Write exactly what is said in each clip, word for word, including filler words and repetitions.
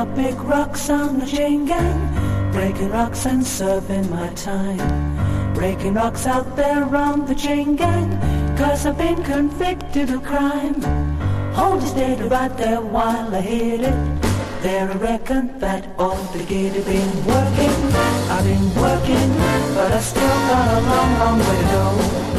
up big rocks on the chain gang, breaking rocks and serving my time. Breaking rocks out there on the chain gang, cause I've been convicted of crime. Hold it steady right there while I hit it. There I reckon that all the gate have been working. I've been working, but I still got a long, long way to go.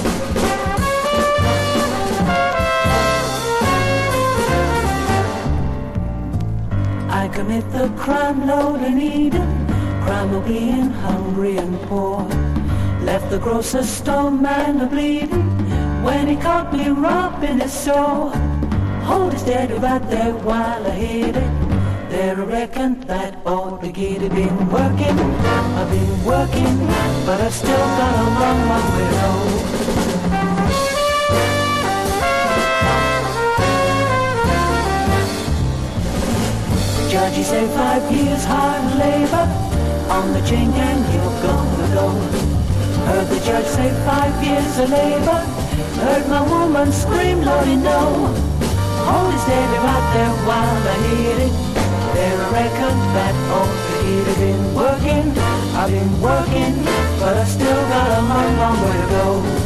I commit the crime, Lord, and Eden, crime of being hungry and poor. Left the grocer's store man a bleeding when he caught me robbing his store. Hold it steady right there while I hit it. There I reckon that all the gate have been working. I've been working, but I still got a long, long way to go. Judge, you say five years hard labor on the chain gang, you're gonna go. Heard the judge say five years of labor. Heard my woman scream, Lordy, no. Hold it steady right there while I hit it. There I reckon that all the heat have been working. I've been working, but I still got a long, long way to go.